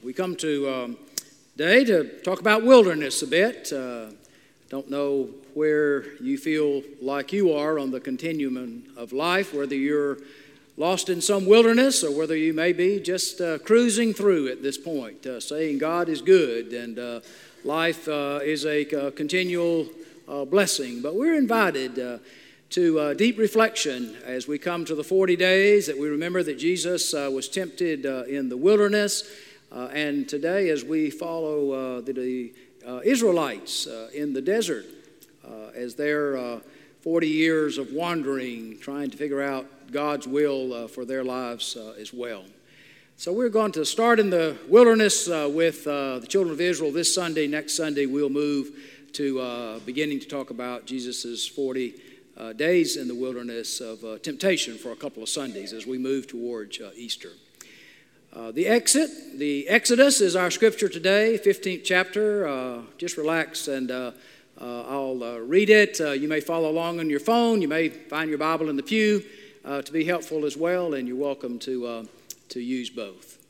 We come to today to talk about wilderness a bit. Don't know where you feel like you are on the continuum of life, whether you're lost in some wilderness or whether you may be just cruising through at this point, saying God is good and life is a continual blessing. But we're invited to deep reflection as we come to the 40 days that we remember that Jesus was tempted in the wilderness. And today as we follow the Israelites in the desert as their 40 years of wandering, trying to figure out God's will for their lives as well. So we're going to start in the wilderness with the children of Israel this Sunday. Next Sunday we'll move to beginning to talk about Jesus' 40 days in the wilderness of temptation for a couple of Sundays as we move towards Easter. The Exodus is our scripture today, 15th chapter. Just relax and I'll read it. You may follow along on your phone. You may find your Bible in the pew to be helpful as well, and you're welcome to use both.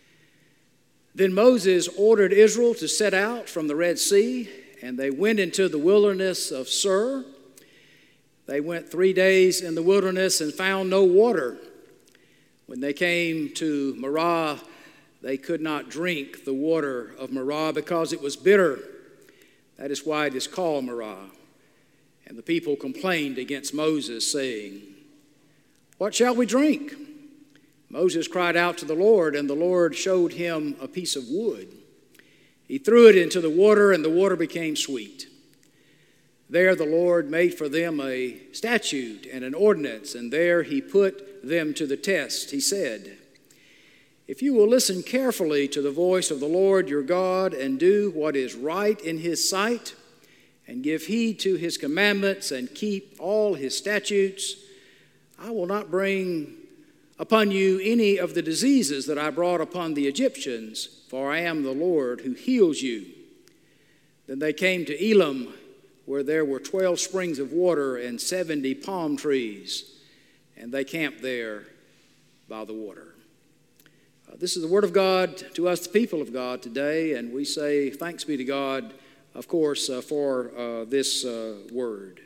Then Moses ordered Israel to set out from the Red Sea, and they went into the wilderness of Shur. They went 3 days in the wilderness and found no water. When they came to Marah, they could not drink the water of Marah because it was bitter. That is why it is called Marah. And the people complained against Moses, saying, "What shall we drink?" Moses cried out to the Lord, and the Lord showed him a piece of wood. He threw it into the water, and the water became sweet. There the Lord made for them a statute and an ordinance, and there he put them to the test. He said, "If you will listen carefully to the voice of the Lord your God and do what is right in his sight, and give heed to his commandments and keep all his statutes, I will not bring upon you any of the diseases that I brought upon the Egyptians, for I am the Lord who heals you." Then they came to Elim, where there were 12 springs of water and 70 palm trees, and they camped there by the water. This is the word of God to us, the people of God, today, and we say thanks be to God, of course, for this word.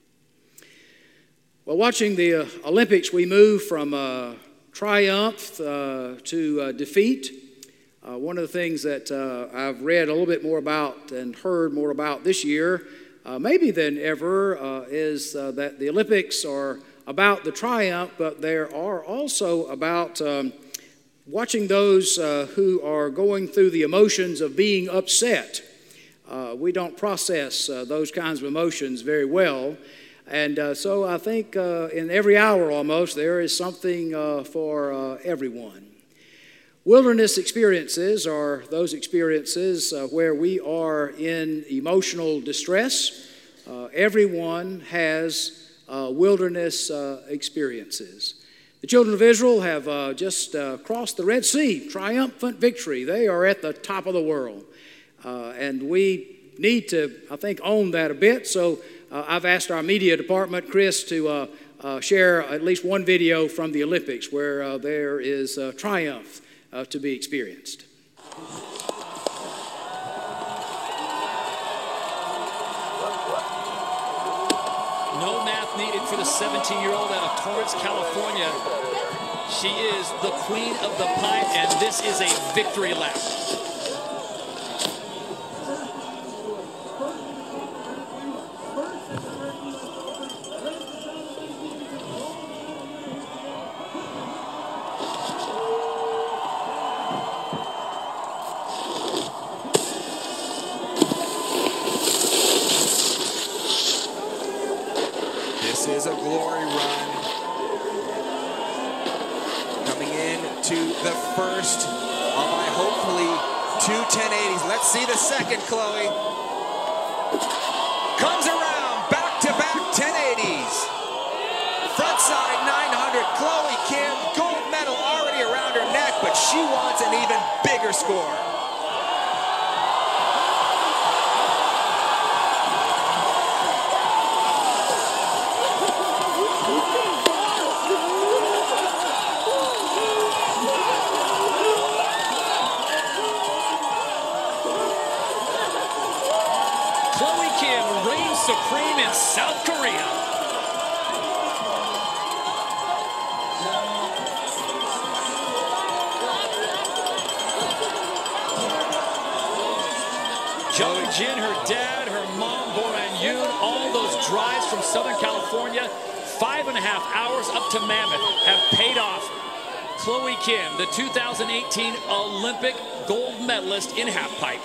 Well, watching the Olympics, we move from triumph to defeat. One of the things that I've read a little bit more about and heard more about this year, maybe than ever, is that the Olympics are about the triumph, but they are also about watching those who are going through the emotions of being upset. We don't process those kinds of emotions very well. And so I think in every hour almost there is something for everyone. Wilderness experiences are those experiences where we are in emotional distress. Everyone has wilderness experiences. The children of Israel have just crossed the Red Sea, triumphant victory. They are at the top of the world. And we need to, I think, own that a bit. So I've asked our media department, Chris, to share at least one video from the Olympics where there is triumph to be experienced. No math needed for the 17-year-old out of Torrance, California. She is the queen of the pipe, and this is a victory lap. This is a glory run. Coming in to the first of my hopefully 2 1080s. Let's see the second, Chloe. Comes around, back-to-back 1080s. Front side 900, Chloe Kim, gold medal already around her neck, but she wants an even bigger score. Kim reigns supreme in South Korea. Chloe Jin, her dad, her mom, Boran Yoon, all those drives from Southern California, 5.5 hours up to Mammoth, have paid off. Chloe Kim, the 2018 Olympic gold medalist in halfpipe.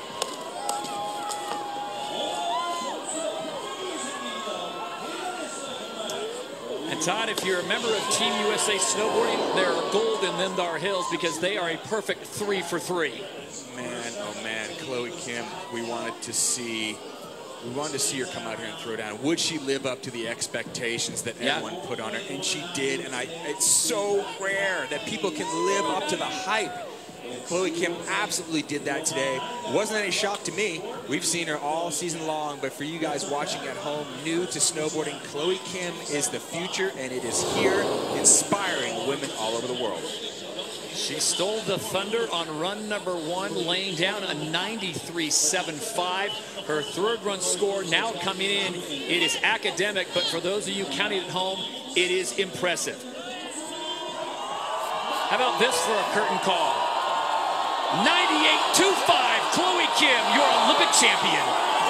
And Todd, if you're a member of Team USA Snowboarding, there are gold in Lindar Hills because they are a perfect 3 for 3. Man, oh man, Chloe Kim, we wanted to see her come out here and throw down. Would she live up to the expectations that everyone put on her? And she did, and it's so rare that people can live up to the hype. And Chloe Kim absolutely did that today. Wasn't any shock to me. We've seen her all season long, but for you guys watching at home, new to snowboarding, Chloe Kim is the future, and it is here inspiring women all over the world. She stole the thunder on run number 1, laying down a 93.75. Her third run score now coming in. It is academic, but for those of you counting at home, it is impressive. How about this for a curtain call? 98.25, Chloe Kim, your Olympic champion.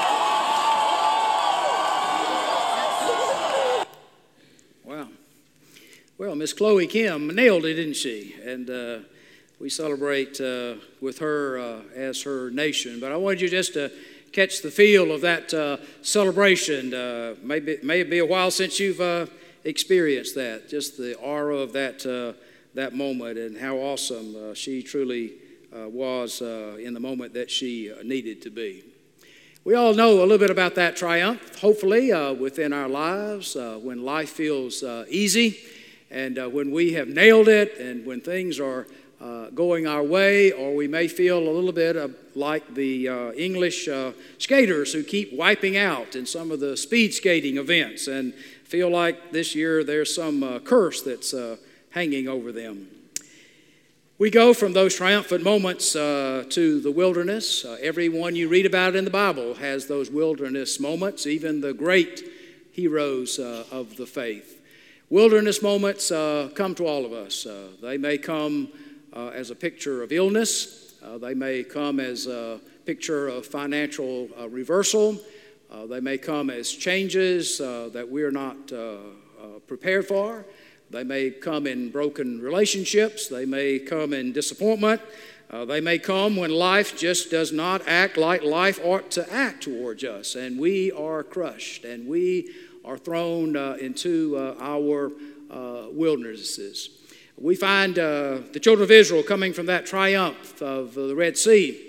Wow. Well, Miss Chloe Kim nailed it, didn't she? And we celebrate with her as her nation. But I wanted you just to catch the feel of that celebration. May be a while since you've experienced that, just the aura of that moment and how awesome she truly was in the moment that she needed to be. We all know a little bit about that triumph, hopefully, within our lives, when life feels easy and when we have nailed it and when things are going our way, or we may feel a little bit like the English skaters who keep wiping out in some of the speed skating events and feel like this year there's some curse that's hanging over them. We go from those triumphant moments to the wilderness. Everyone you read about in the Bible has those wilderness moments, even the great heroes of the faith. Wilderness moments come to all of us. They may come as a picture of illness. They may come as a picture of financial reversal. They may come as changes that we're not prepared for. They may come in broken relationships. They may come in disappointment. They may come when life just does not act like life ought to act towards us, and we are crushed, and we are thrown into our wildernesses. We find the children of Israel coming from that triumph of the Red Sea,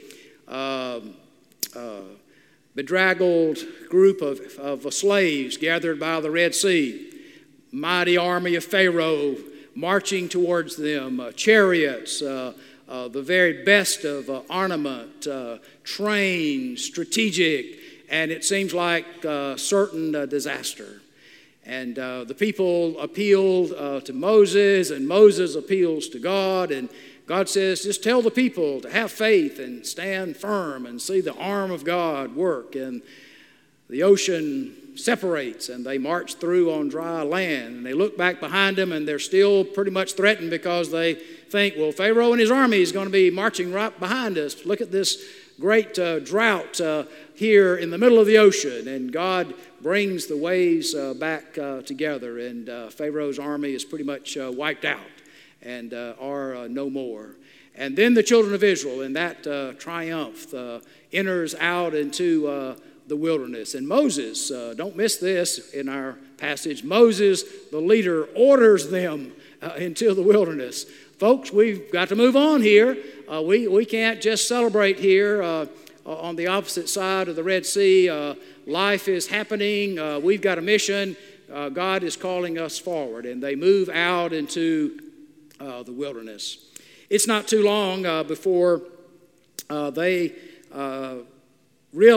bedraggled group of slaves gathered by the Red Sea, mighty army of Pharaoh marching towards them, chariots, the very best of armament, trained, strategic, and it seems like certain disaster. And the people appealed to Moses, and Moses appeals to God, and God says, just tell the people to have faith and stand firm and see the arm of God work. And the ocean separates, and they march through on dry land, and they look back behind them, and they're still pretty much threatened because they think, well, Pharaoh and his army is going to be marching right behind us. Look at this great drought here in the middle of the ocean, and God brings the waves back together, and Pharaoh's army is pretty much wiped out and are no more. And then the children of Israel in that triumph enters out into the wilderness. And Moses, don't miss this in our passage, Moses, the leader, orders them into the wilderness. Folks, we've got to move on here. We can't just celebrate here on the opposite side of the Red Sea. Life is happening. We've got a mission. God is calling us forward. And they move out into the wilderness. It's not too long before they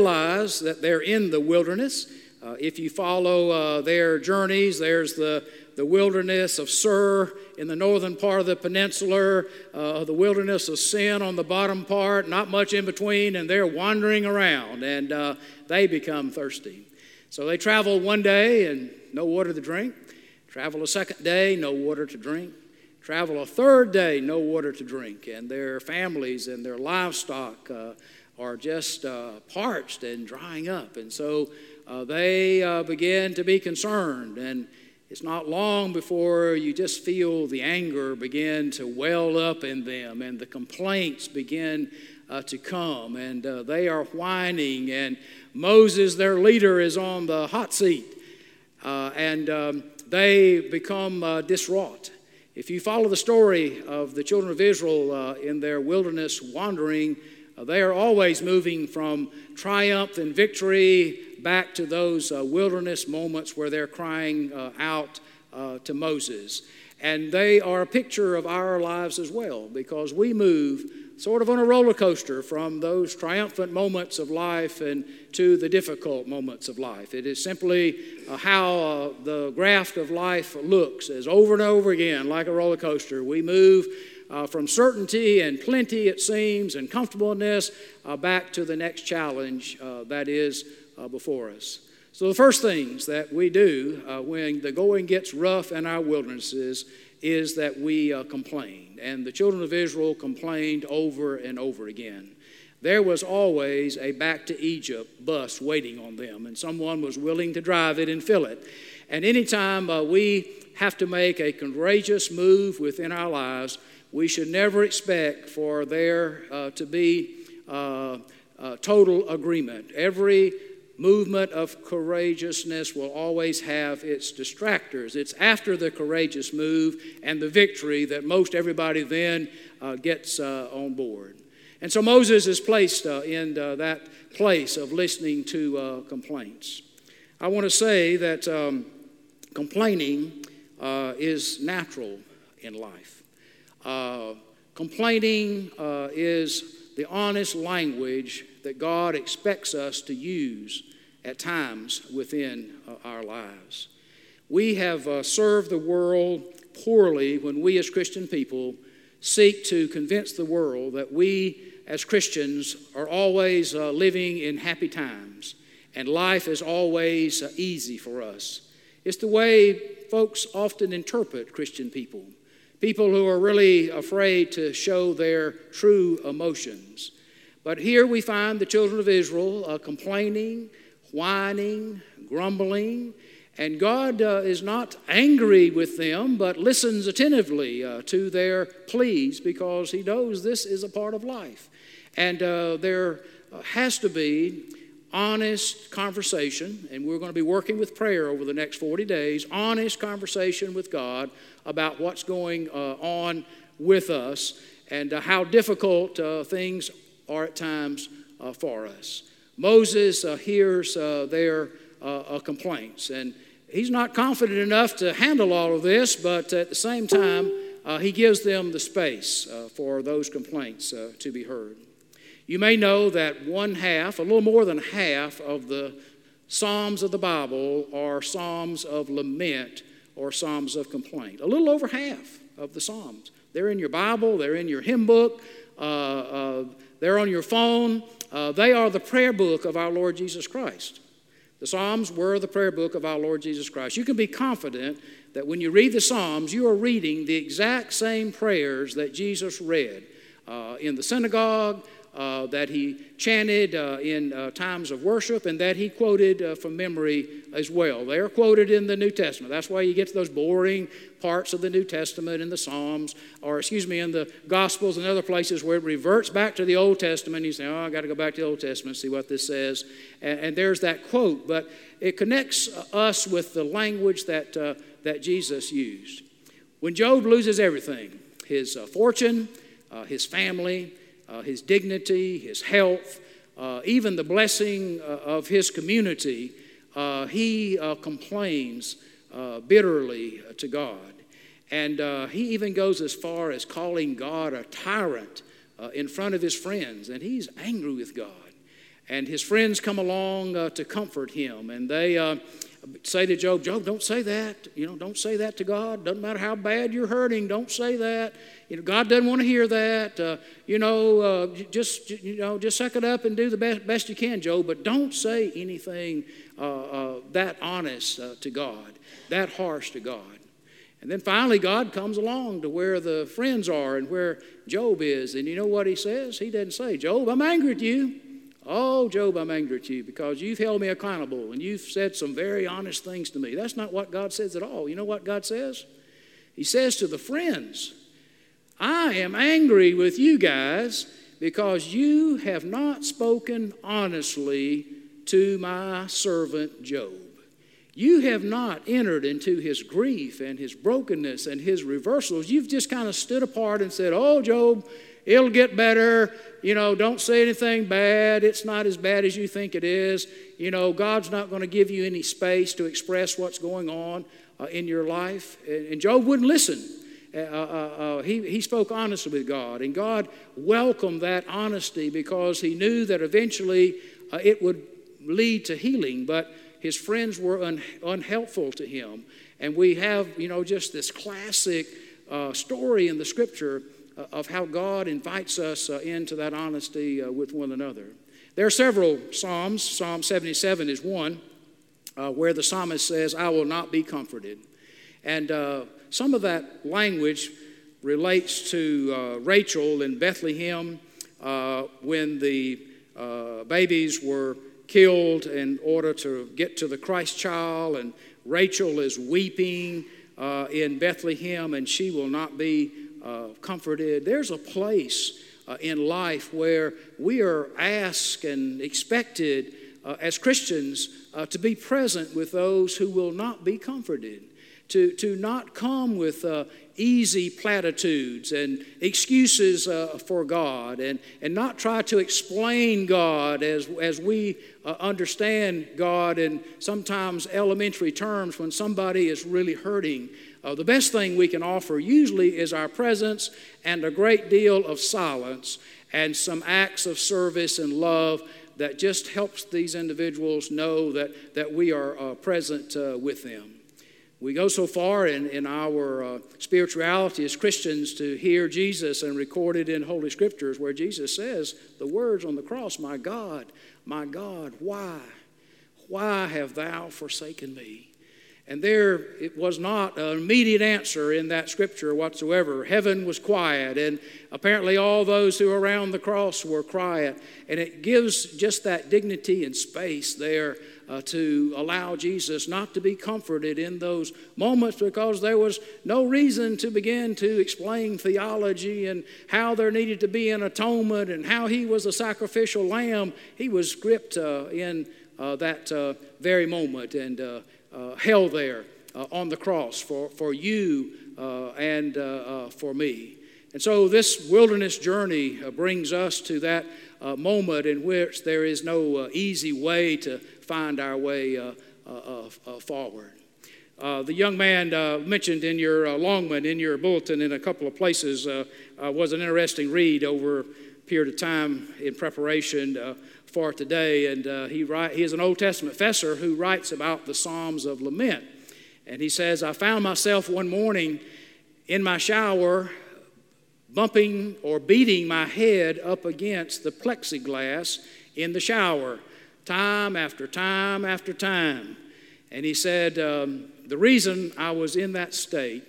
realize that they're in the wilderness. If you follow their journeys, there's the the wilderness of Sur in the northern part of the peninsula, the wilderness of Sin on the bottom part, not much in between, and they're wandering around, and they become thirsty. So they travel one day and no water to drink. Travel a second day, no water to drink. Travel a third day, no water to drink. And their families and their livestock are just parched and drying up. And so they begin to be concerned. And it's not long before you just feel the anger begin to well up in them, and the complaints begin to come. And they are whining, and Moses, their leader, is on the hot seat. They become distraught. If you follow the story of the children of Israel in their wilderness wandering, they are always moving from triumph and victory back to those wilderness moments where they're crying out to Moses. And they are a picture of our lives as well, because we move sort of on a roller coaster from those triumphant moments of life and to the difficult moments of life. It is simply how the graph of life looks, as over and over again, like a roller coaster. We move from certainty and plenty, it seems, and comfortableness back to the next challenge that is before us. So the first things that we do when the going gets rough in our wildernesses is that we complain. And the children of Israel complained over and over again. There was always a back to Egypt bus waiting on them, and someone was willing to drive it and fill it. And anytime we have to make a courageous move within our lives, we should never expect for there to be total agreement. Every movement of courageousness will always have its distractors. It's after the courageous move and the victory that most everybody then gets on board. And so Moses is placed in that place of listening to complaints. I want to say that complaining is natural in life. Complaining is the honest language that God expects us to use at times within our lives. We have served the world poorly when we as Christian people seek to convince the world that we as Christians are always living in happy times and life is always easy for us. It's the way folks often interpret Christian people. People who are really afraid to show their true emotions. But here we find the children of Israel complaining, whining, grumbling, and God is not angry with them, but listens attentively to their pleas because He knows this is a part of life. And there has to be honest conversation, and we're going to be working with prayer over the next 40 days, honest conversation with God about what's going on with us and how difficult things are at times for us. Moses hears their complaints, and he's not confident enough to handle all of this, but at the same time, he gives them the space for those complaints to be heard. You may know that a little more than half of the Psalms of the Bible are Psalms of lament or Psalms of complaint. A little over half of the Psalms. They're in your Bible, they're in your hymn book, they're on your phone. They are the prayer book of our Lord Jesus Christ. The Psalms were the prayer book of our Lord Jesus Christ. You can be confident that when you read the Psalms, you are reading the exact same prayers that Jesus read in the synagogue, that he chanted in times of worship, and that he quoted from memory as well. They are quoted in the New Testament. That's why you get to those boring parts of the New Testament in the Psalms, in the Gospels and other places where it reverts back to the Old Testament. You say, I got to go back to the Old Testament, see what this says. And there's that quote, but it connects us with the language that Jesus used. When Job loses everything, his fortune, his family, his dignity, his health, even the blessing of his community, he complains bitterly to God. And he even goes as far as calling God a tyrant in front of his friends. And he's angry with God. And his friends come along to comfort him. And they say to Job, Job, don't say that. Don't say that to God. Doesn't matter how bad you're hurting. Don't say that. God doesn't want to hear that. Just suck it up and do the best you can, Job. But don't say anything that honest to God, that harsh to God. And then finally, God comes along to where the friends are and where Job is. And you know what he says? He doesn't say, Job, I'm angry at you. Oh, Job, I'm angry at you because you've held me accountable and you've said some very honest things to me. That's not what God says at all. You know what God says? He says to the friends, I am angry with you guys because you have not spoken honestly to my servant Job. You have not entered into his grief and his brokenness and his reversals. You've just kind of stood apart and said, oh, Job, it'll get better. Don't say anything bad. It's not as bad as you think it is. God's not going to give you any space to express what's going on in your life. And Job wouldn't listen. He spoke honestly with God. And God welcomed that honesty because he knew that eventually it would lead to healing. But his friends were unhelpful to him. And we have, just this classic story in the Scripture of how God invites us into that honesty with one another. There are several Psalms. Psalm 77 is one where the psalmist says, I will not be comforted. And some of that language relates to Rachel in Bethlehem when the babies were killed in order to get to the Christ child, and Rachel is weeping in Bethlehem, and she will not be comforted. There's a place in life where we are asked and expected as Christians to be present with those who will not be comforted, to not come with easy platitudes and excuses for God, and not try to explain God as we understand God in sometimes elementary terms when somebody is really hurting. The best thing we can offer usually is our presence and a great deal of silence and some acts of service and love that just helps these individuals know that we are present with them. We go so far in our spirituality as Christians to hear Jesus and record it in Holy Scriptures where Jesus says the words on the cross, my God, why have thou forsaken me? And there it was not an immediate answer in that Scripture whatsoever. Heaven was quiet, and apparently all those who were around the cross were quiet. And it gives just that dignity and space there to allow Jesus not to be comforted in those moments, because there was no reason to begin to explain theology and how there needed to be an atonement and how he was a sacrificial lamb. He was gripped in that very moment and held there on the cross for you and for me. And so this wilderness journey brings us to that moment in which there is no easy way to find our way forward. The young man mentioned in your Longman, in your bulletin in a couple of places, was an interesting read over a period of time in preparation for today. And he is an Old Testament professor who writes about the Psalms of Lament. And he says, I found myself one morning in my shower bumping or beating my head up against the plexiglass in the shower, time after time after time. And he said, the reason I was in that state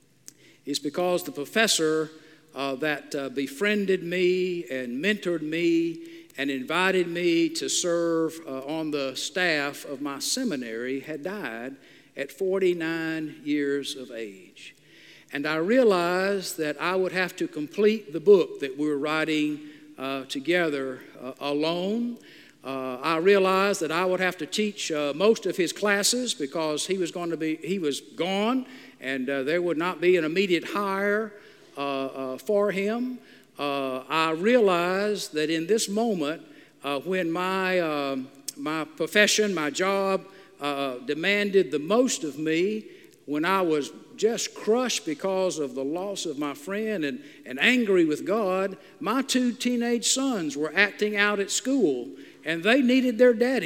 is because the professor that befriended me and mentored me and invited me to serve on the staff of my seminary had died at 49 years of age. And I realized that I would have to complete the book that we were writing together alone. I realized that I would have to teach most of his classes because he was gone, and there would not be an immediate hire for him. I realized that in this moment, when my profession, my job, demanded the most of me, when I was just crushed because of the loss of my friend and angry with God, my two teenage sons were acting out at school, and they needed their daddy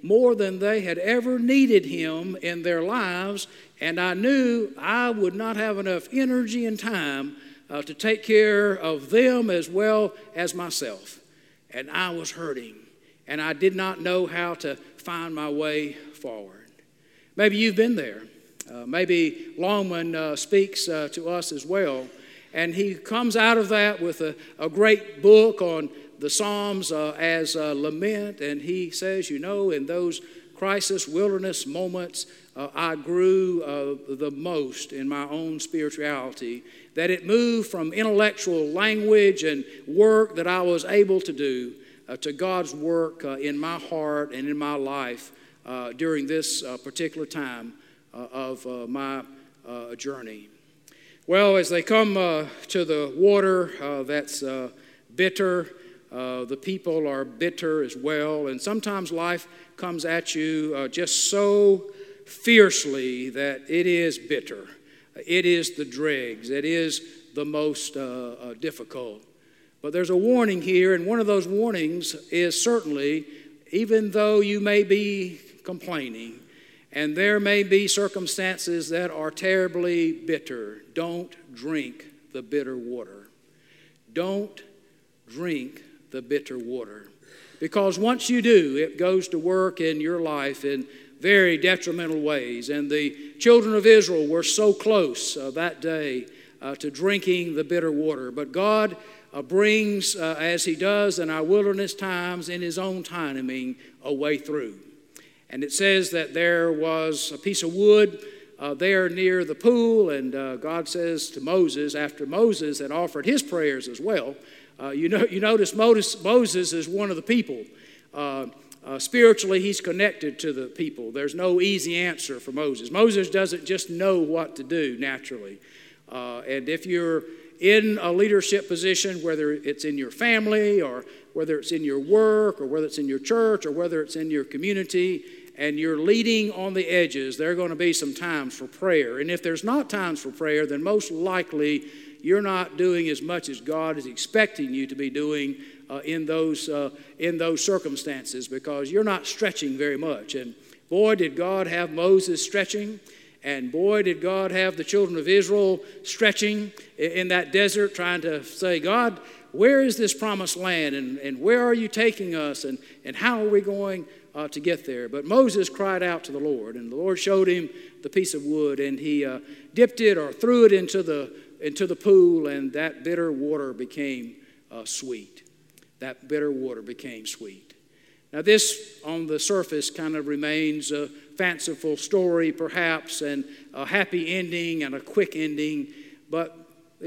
more than they had ever needed him in their lives, and I knew I would not have enough energy and time to take care of them as well as myself. And I was hurting, and I did not know how to find my way forward. Maybe you've been there. Maybe Longman speaks to us as well, and he comes out of that with a great book on the Psalms as lament, and he says, you know, in those crisis, wilderness moments, I grew the most in my own spirituality, that it moved from intellectual language and work that I was able to do to God's work in my heart and in my life during this particular time of my journey. Well, as they come to the water that's bitter, the people are bitter as well, and sometimes life comes at you just so fiercely that it is bitter. It is the dregs. It is the most difficult. But there's a warning here, and one of those warnings is certainly, even though you may be complaining, and there may be circumstances that are terribly bitter, don't drink the bitter water. Don't drink the bitter water. Because once you do, it goes to work in your life in very detrimental ways. And the children of Israel were so close that day to drinking the bitter water. But God brings, as he does in our wilderness times, in his own timing, a way through. And it says that there was a piece of wood there near the pool, and God says to Moses, after Moses had offered his prayers as well, you notice Moses is one of the people. Spiritually, he's connected to the people. There's no easy answer for Moses. Moses doesn't just know what to do naturally. And if you're in a leadership position, whether it's in your family or whether it's in your work or whether it's in your church or whether it's in your community, and you're leading on the edges, there are going to be some times for prayer. And if there's not times for prayer, then most likely you're not doing as much as God is expecting you to be doing in those circumstances, because you're not stretching very much. And boy, did God have Moses stretching, and boy, did God have the children of Israel stretching in that desert, trying to say, God, where is this promised land, and where are you taking us, and how are we going to get there? But Moses cried out to the Lord, and the Lord showed him the piece of wood, and he dipped it or threw it into the pool, and that bitter water became sweet. That bitter water became sweet. Now this, on the surface, kind of remains a fanciful story, perhaps, and a happy ending and a quick ending, but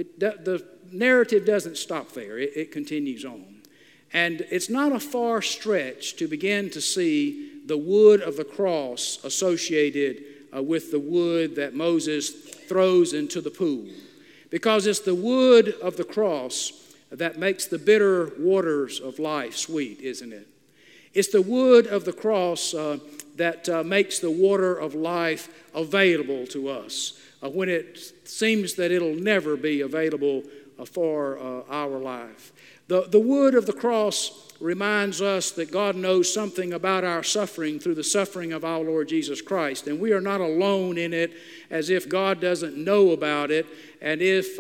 the narrative doesn't stop there. It continues on. And it's not a far stretch to begin to see the wood of the cross associated with the wood that Moses throws into the pool. Because it's the wood of the cross that makes the bitter waters of life sweet, isn't it? It's the wood of the cross that makes the water of life available to us when it seems that it'll never be available for our life. The wood of the cross reminds us that God knows something about our suffering through the suffering of our Lord Jesus Christ. And we are not alone in it, as if God doesn't know about it, and if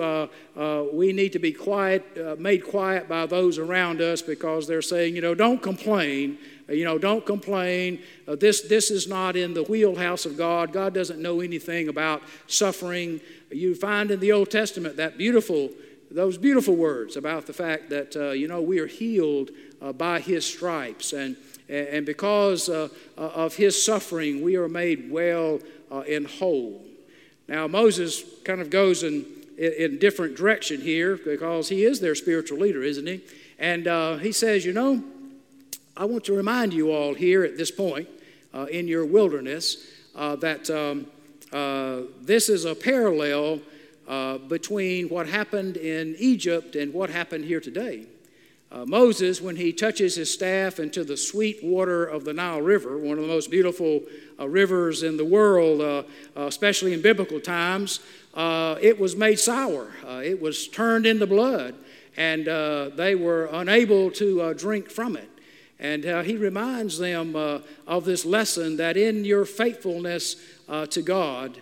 we need to be made quiet by those around us because they're saying, don't complain. Don't complain. This is not in the wheelhouse of God. God doesn't know anything about suffering. You find in the Old Testament those beautiful words about the fact that, we are healed by his stripes. And because of his suffering, we are made well and whole. Now, Moses kind of goes in different direction here because he is their spiritual leader, isn't he? And he says, I want to remind you all here at this point in your wilderness that this is a parallel between what happened in Egypt and what happened here today. Moses, when he touches his staff into the sweet water of the Nile River, one of the most beautiful rivers in the world, especially in biblical times, it was made sour. It was turned into blood, and they were unable to drink from it. And he reminds them of this lesson that in your faithfulness to God,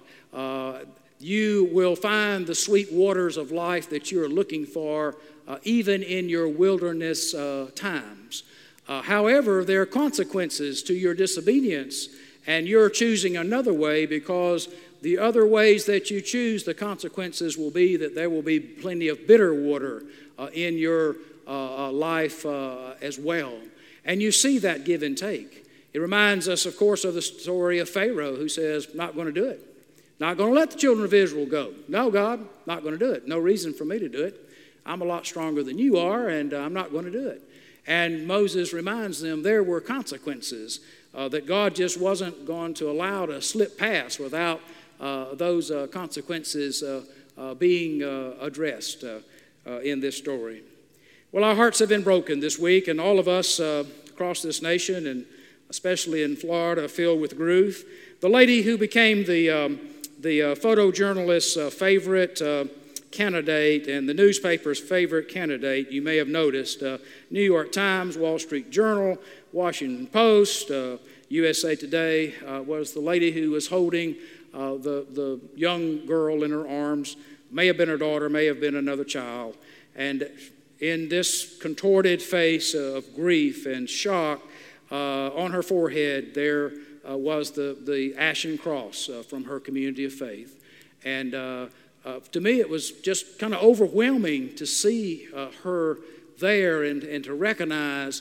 you will find the sweet waters of life that you're looking for, even in your wilderness times. However, there are consequences to your disobedience, and you're choosing another way, because the other ways that you choose, the consequences will be that there will be plenty of bitter water in your life as well. And you see that give and take. It reminds us, of course, of the story of Pharaoh, who says, not going to do it. Not going to let the children of Israel go. No, God, not going to do it. No reason for me to do it. I'm a lot stronger than you are, and I'm not going to do it. And Moses reminds them there were consequences that God just wasn't going to allow to slip past without those consequences being addressed in this story. Well, our hearts have been broken this week, and all of us across this nation, and especially in Florida, filled with grief. The lady who became the photojournalist's favorite candidate and the newspaper's favorite candidate, you may have noticed, New York Times, Wall Street Journal, Washington Post, USA Today, was the lady who was holding the young girl in her arms. May have been her daughter, may have been another child. And in this contorted face of grief and shock, on her forehead there was the ashen cross from her community of faith. And to me, it was just kind of overwhelming to see her there and to recognize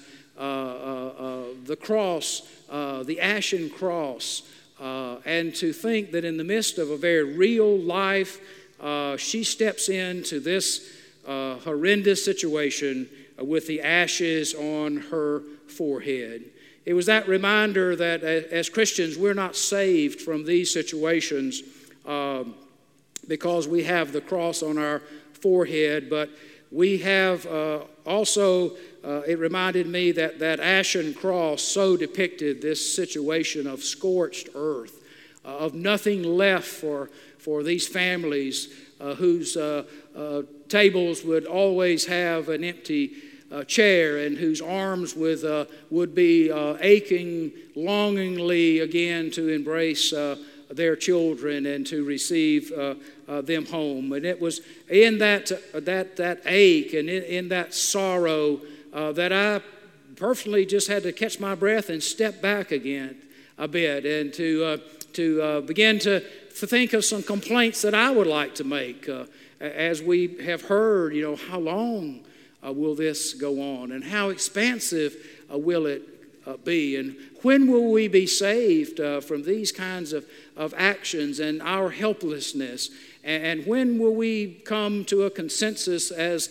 the cross, the ashen cross, and to think that in the midst of a very real life, she steps into this horrendous situation with the ashes on her forehead. It was that reminder that as Christians, we're not saved from these situations because we have the cross on our forehead, but we have also, it reminded me that that ashen cross so depicted this situation of scorched earth, of nothing left for these families whose tables would always have an empty chair, and whose arms would be aching longingly again to embrace their children and to receive them home. And it was in that ache and in that sorrow that I personally just had to catch my breath and step back again a bit, and to begin to think of some complaints that I would like to make. As we have heard, how long will this go on, and how expansive will it be, and when will we be saved from these kinds of actions and our helplessness, and when will we come to a consensus as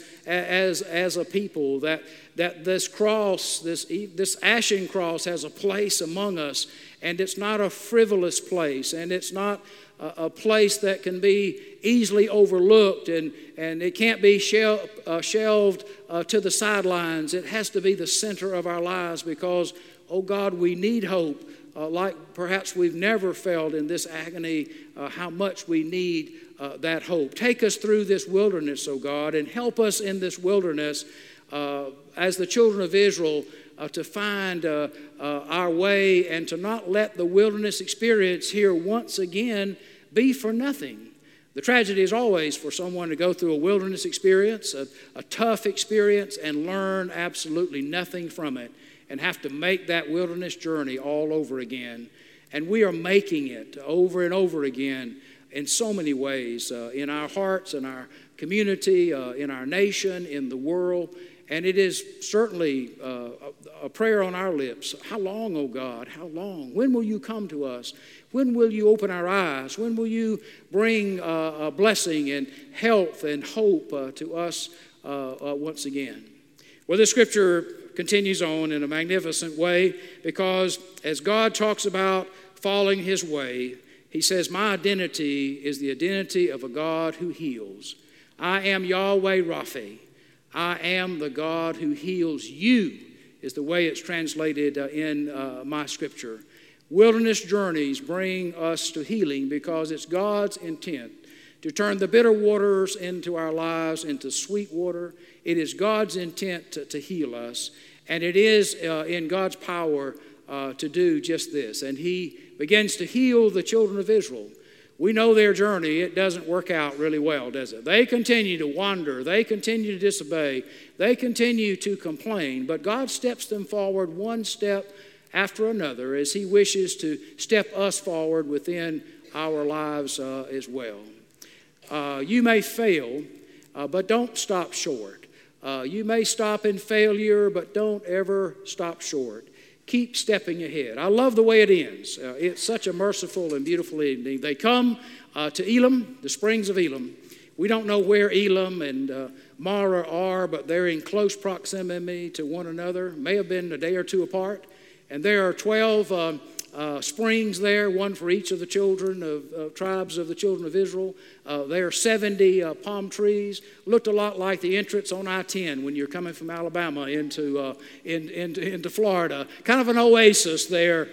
a people that this cross, this ashen cross, has a place among us, and it's not a frivolous place, and it's not a place that can be easily overlooked, and it can't be shelved to the sidelines. It has to be the center of our lives, because, oh God, we need hope like perhaps we've never felt in this agony, how much we need that hope. Take us through this wilderness, oh God, and help us in this wilderness as the children of Israel to find our way, and to not let the wilderness experience here once again be for nothing. The tragedy is always for someone to go through a wilderness experience, a tough experience, and learn absolutely nothing from it, and have to make that wilderness journey all over again. And we are making it over and over again in so many ways, in our hearts, in our community, in our nation, in the world. And it is certainly a prayer on our lips. How long, oh God? How long? When will you come to us? When will you open our eyes? When will you bring a blessing and health and hope to us once again? Well, this scripture continues on in a magnificent way, because as God talks about following his way, he says, my identity is the identity of a God who heals. I am Yahweh Rapha. I am the God who heals you, is the way it's translated in my scripture. Wilderness journeys bring us to healing, because it's God's intent to turn the bitter waters into our lives into sweet water. It is God's intent to heal us. And it is in God's power to do just this. And he begins to heal the children of Israel. We know their journey. It doesn't work out really well, does it? They continue to wander. They continue to disobey. They continue to complain. But God steps them forward one step after another as he wishes to step us forward within our lives as well. You may fail, but don't stop short. You may stop in failure, but don't ever stop short. Keep stepping ahead. I love the way it ends. It's such a merciful and beautiful ending. They come to Elim, the springs of Elim. We don't know where Elim and Marah are, but they're in close proximity to one another. May have been a day or two apart. And there are 12 springs there, one for each of the children of tribes of the children of Israel. There are 70 palm trees. Looked a lot like the entrance on I-10 when you're coming from Alabama into Florida. Kind of an oasis there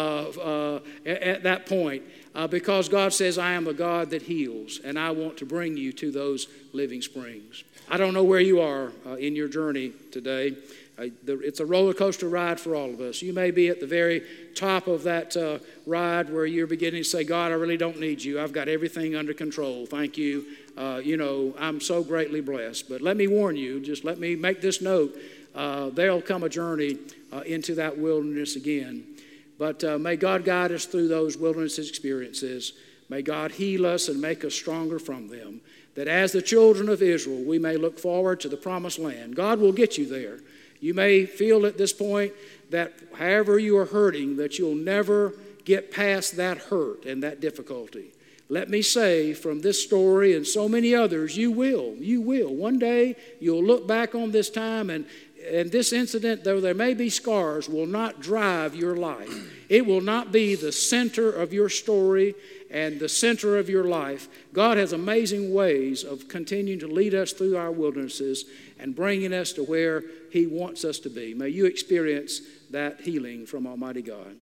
at that point. Because God says, I am a God that heals, and I want to bring you to those living springs. I don't know where you are in your journey today. It's a roller coaster ride for all of us. You may be at the very top of that ride where you're beginning to say, God, I really don't need you. I've got everything under control. Thank you. I'm so greatly blessed. But let me warn you, just let me make this note. There'll come a journey into that wilderness again. But may God guide us through those wilderness experiences. May God heal us and make us stronger from them. That as the children of Israel, we may look forward to the promised land. God will get you there. You may feel at this point that however you are hurting, that you'll never get past that hurt and that difficulty. Let me say from this story and so many others, you will. You will. One day you'll look back on this time and this incident, though there may be scars, will not drive your life. It will not be the center of your story and the center of your life. God has amazing ways of continuing to lead us through our wildernesses and bringing us to where he wants us to be. May you experience that healing from Almighty God.